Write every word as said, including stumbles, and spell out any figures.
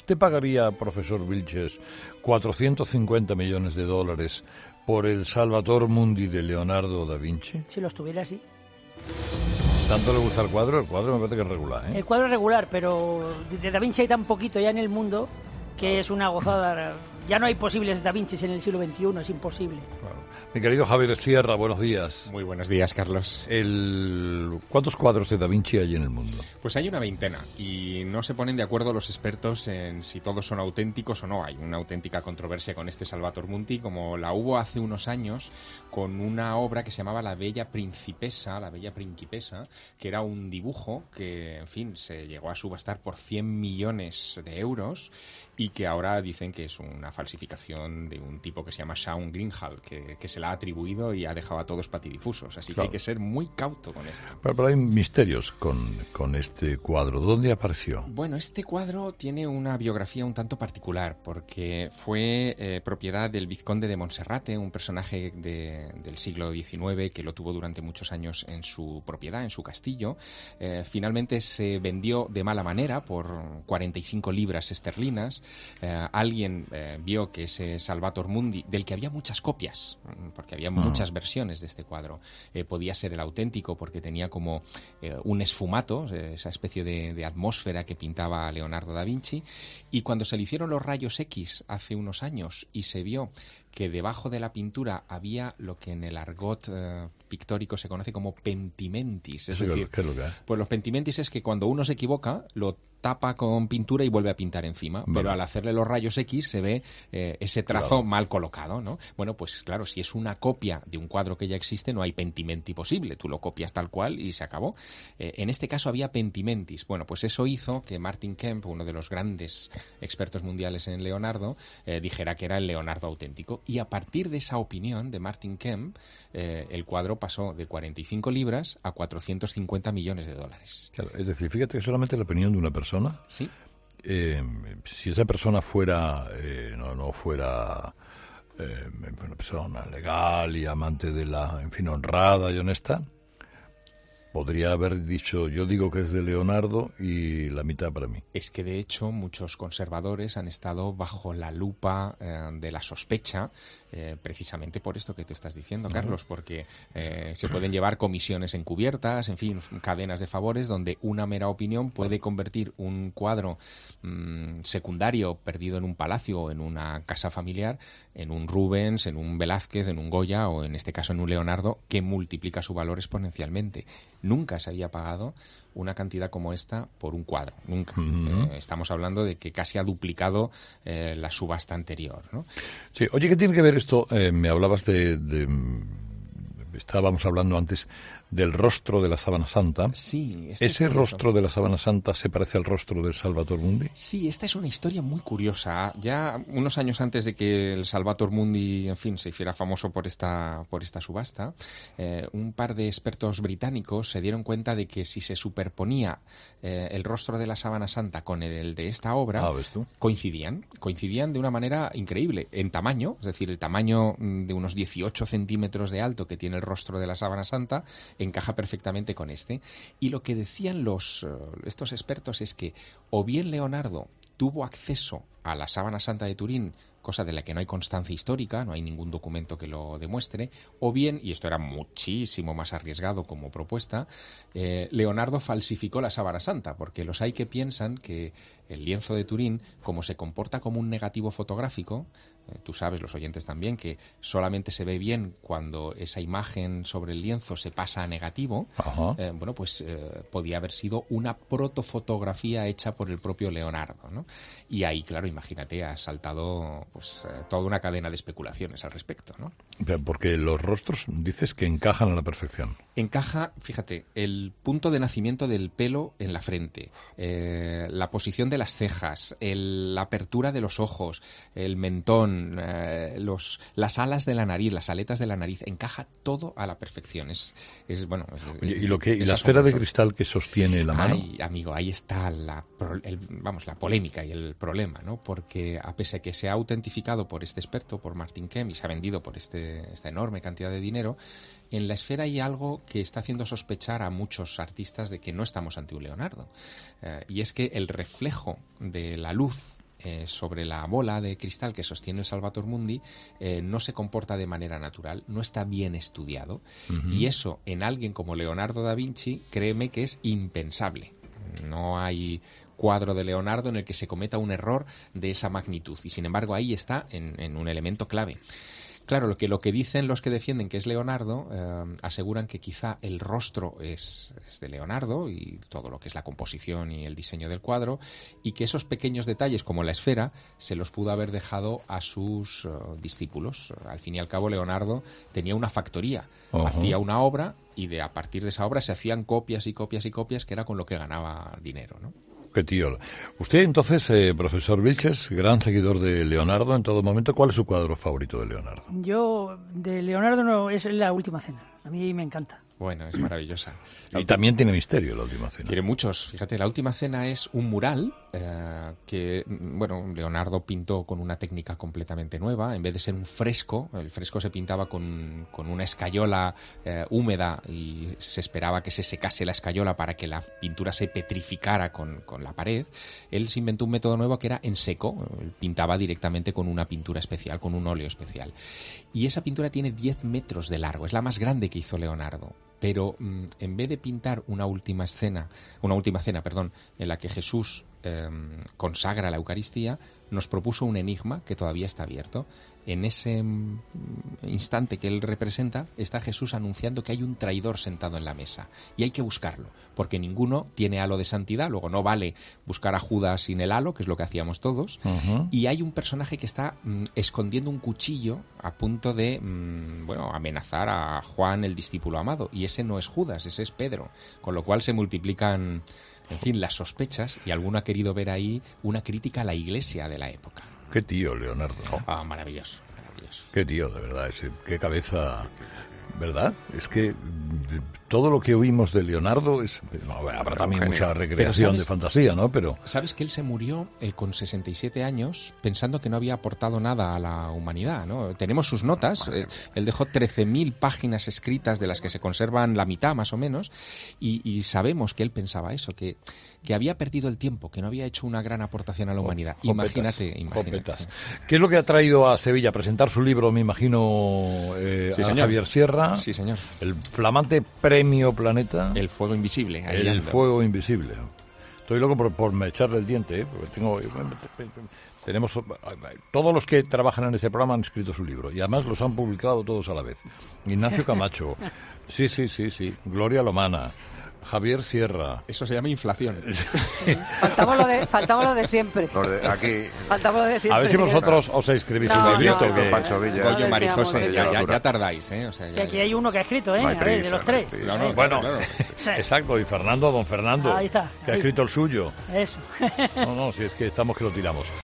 ¿usted pagaría, profesor Vilches, cuatrocientos cincuenta millones de dólares por el Salvator Mundi de Leonardo da Vinci? Si lo estuviera así. ¿Tanto le gusta el cuadro? El cuadro me parece que es regular, ¿eh? El cuadro es regular, pero de Da Vinci hay tan poquito ya en el mundo que es una gozada. Ya no hay posibles Da Vincis en el siglo veintiuno, es imposible. Claro. Mi querido Javier Sierra, buenos días. Muy buenos días, Carlos. El... ¿Cuántos cuadros de Da Vinci hay en el mundo? Pues hay una veintena y no se ponen de acuerdo los expertos en si todos son auténticos o no. Hay una auténtica controversia con este Salvator Mundi, como la hubo hace unos años con una obra que se llamaba La Bella Principessa, La Bella Principessa, que era un dibujo que, en fin, se llegó a subastar por cien millones de euros y que ahora dicen que es una falsificación de un tipo que se llama Shaun Greenhalgh, que, que se la ha atribuido y ha dejado a todos patidifusos. Así claro. que hay que ser muy cauto con esto. Pero, pero hay misterios con, con este cuadro. ¿Dónde apareció? Bueno, este cuadro tiene una biografía un tanto particular, porque fue eh, propiedad del vizconde de Monserrate, un personaje de, del siglo diecinueve que lo tuvo durante muchos años en su propiedad, en su castillo. Eh, finalmente se vendió de mala manera por cuarenta y cinco libras esterlinas. Eh, alguien eh, vio que ese Salvator Mundi, del que había muchas copias, porque había muchas versiones de este cuadro, eh, podía ser el auténtico porque tenía como eh, un esfumato, eh, esa especie de, de atmósfera que pintaba Leonardo da Vinci, y cuando se le hicieron los rayos X hace unos años y se vio que debajo de la pintura había lo que en el argot eh, pictórico se conoce como pentimentis. Es sí, decir, ¿qué es lo que es? Pues los pentimentis es que cuando uno se equivoca, lo tapa con pintura y vuelve a pintar encima. Vale. Pero al hacerle los rayos X se ve eh, ese trazo claro. mal colocado, ¿no? Bueno, pues claro, si es una copia de un cuadro que ya existe, no hay pentimenti posible. Tú lo copias tal cual y se acabó. Eh, en este caso había pentimentis. Bueno, pues eso hizo que Martin Kemp, uno de los grandes expertos mundiales en Leonardo, eh, dijera que era el Leonardo auténtico. Y a partir de esa opinión de Martin Kemp, eh, el cuadro pasó de cuarenta y cinco libras a cuatrocientos cincuenta millones de dólares. Claro, es decir, fíjate que solamente la opinión de una persona. Sí. Eh, si esa persona fuera, eh, no, no fuera eh, una persona legal y amante de la, en fin, honrada y honesta, podría haber dicho, yo digo que es de Leonardo y la mitad para mí. Es que de hecho muchos conservadores han estado bajo la lupa eh, de la sospecha, eh, precisamente por esto que te estás diciendo, uh-huh. Carlos, porque eh, se pueden llevar comisiones encubiertas, en fin, cadenas de favores donde una mera opinión puede convertir un cuadro mmm, secundario perdido en un palacio o en una casa familiar en un Rubens, en un Velázquez, en un Goya o en este caso en un Leonardo que multiplica su valor exponencialmente. Nunca se había pagado una cantidad como esta por un cuadro, nunca. Uh-huh. Eh, estamos hablando de que casi ha duplicado eh, la subasta anterior, ¿no? Sí, oye, ¿qué tiene que ver esto? Eh, me hablabas de, de... Estábamos hablando antes del rostro de la Sábana Santa. Sí. ¿Ese rostro de la Sábana Santa se parece al rostro del Salvator Mundi? Sí, esta es una historia muy curiosa. Ya unos años antes de que el Salvator Mundi, en fin, se hiciera famoso por esta, por esta subasta, eh, un par de expertos británicos se dieron cuenta de que si se superponía eh, el rostro de la Sábana Santa con el de esta obra, ah, ¿ves tú? coincidían. Coincidían de una manera increíble en tamaño, es decir, el tamaño de unos dieciocho centímetros de alto que tiene el rostro de la Sábana Santa encaja perfectamente con este. Y lo que decían los estos expertos es que o bien Leonardo tuvo acceso a la Sábana Santa de Turín, cosa de la que no hay constancia histórica, no hay ningún documento que lo demuestre, o bien, y esto era muchísimo más arriesgado como propuesta, eh, Leonardo falsificó la Sábana Santa, porque los hay que piensan que el lienzo de Turín, como se comporta como un negativo fotográfico, eh, tú sabes, los oyentes también, que solamente se ve bien cuando esa imagen sobre el lienzo se pasa a negativo, eh, bueno, pues eh, podía haber sido una protofotografía hecha por el propio Leonardo, ¿no? Y ahí, claro, imagínate, ha saltado pues eh, toda una cadena de especulaciones al respecto, ¿no? Porque los rostros, dices que encajan a la perfección. Encaja, fíjate, el punto de nacimiento del pelo en la frente, eh, la posición de las cejas, el, la apertura de los ojos, el mentón, eh, los, las alas de la nariz, las aletas de la nariz, encaja todo a la perfección. Es, es bueno. Es, Oye, ¿y lo que y la esfera de cristal que sostiene la mano? Ay, amigo, ahí está la, el, vamos, la polémica y el problema, ¿no? Porque a pesar de que se ha autentificado por este experto, por Martin Kemp, y se ha vendido por este, esta enorme cantidad de dinero, en la esfera hay algo que está haciendo sospechar a muchos artistas de que no estamos ante un Leonardo. Eh, y es que el reflejo de la luz eh, sobre la bola de cristal que sostiene el Salvator Mundi eh, no se comporta de manera natural, no está bien estudiado. Uh-huh. Y eso en alguien como Leonardo da Vinci, créeme que es impensable. No hay cuadro de Leonardo en el que se cometa un error de esa magnitud. Y sin embargo ahí está en, en un elemento clave. Claro, lo que, lo que dicen los que defienden que es Leonardo, eh, aseguran que quizá el rostro es, es de Leonardo y todo lo que es la composición y el diseño del cuadro, y que esos pequeños detalles como la esfera se los pudo haber dejado a sus uh, discípulos. Al fin y al cabo, Leonardo tenía una factoría, uh-huh. hacía una obra y de a partir de esa obra se hacían copias y copias y copias, que era con lo que ganaba dinero, ¿no? Qué tío. Usted entonces, eh, profesor Vilches, gran seguidor de Leonardo en todo momento, ¿cuál es su cuadro favorito de Leonardo? Yo, de Leonardo, no, es La Última Cena. A mí me encanta. Bueno, es maravillosa. Y también tiene misterio La Última Cena. Tiene muchos. Fíjate, La Última Cena es un mural eh, que, bueno, Leonardo pintó con una técnica completamente nueva. En vez de ser un fresco, el fresco se pintaba con, con una escayola eh, húmeda y se esperaba que se secase la escayola para que la pintura se petrificara con, con la pared. Él se inventó un método nuevo que era en seco. Él pintaba directamente con una pintura especial, con un óleo especial. Y esa pintura tiene diez metros de largo. Es la más grande que hizo Leonardo. Pero mmm, en vez de pintar una última escena, una última cena, perdón, en la que Jesús eh, consagra la Eucaristía, nos propuso un enigma que todavía está abierto. En ese mm, instante que él representa, está Jesús anunciando que hay un traidor sentado en la mesa y hay que buscarlo, porque ninguno tiene halo de santidad. Luego no vale buscar a Judas sin el halo, que es lo que hacíamos todos. Uh-huh. Y hay un personaje que está mm, escondiendo un cuchillo a punto de mm, bueno, amenazar a Juan, el discípulo amado, y ese no es Judas, ese es Pedro, con lo cual se multiplican, en fin, las sospechas, y alguno ha querido ver ahí una crítica a la Iglesia de la época. Qué tío, Leonardo, ¿no? Ah, maravilloso, maravilloso. Qué tío, de verdad, ese, qué cabeza, ¿verdad? Es que todo lo que oímos de Leonardo es, no, habrá también mucha recreación sabes, de fantasía, ¿no? Pero sabes que él se murió eh, con sesenta y siete años pensando que no había aportado nada a la humanidad, ¿no? Tenemos sus notas, eh, él dejó trece mil páginas escritas de las que se conservan la mitad más o menos, y, y sabemos que él pensaba eso, que, que había perdido el tiempo, que no había hecho una gran aportación a la humanidad. Jopetas, imagínate, imagínate. ¿Qué es lo que ha traído a Sevilla? Presentar su libro, me imagino, eh, sí, a señor. Javier Sierra. Sí, señor. El flamante Premio Planeta. El fuego invisible. El ando. fuego invisible. Estoy loco por, por echarle el diente, ¿eh? Porque tengo... Tenemos... Todos los que trabajan en este programa han escrito su libro y además los han publicado todos a la vez. Ignacio Camacho. Sí, sí, sí, sí. Gloria Lomana. Javier Sierra. Eso se llama inflación. faltamos, lo de, faltamos lo de siempre. De aquí. Faltamos lo de siempre. A ver si vosotros os escribís no, un librito. No, que... no, Pancho Villa. Oye, Marijose, ya, ya, ya tardáis, ¿eh? O sea, ya, sí, aquí hay uno que ha escrito, ¿eh? No a ver, prisa, de los tres. No, no, bueno, claro. Exacto, y Fernando, don Fernando. Ahí está. Que ha escrito el suyo. Eso. No, no, si es que estamos que lo tiramos.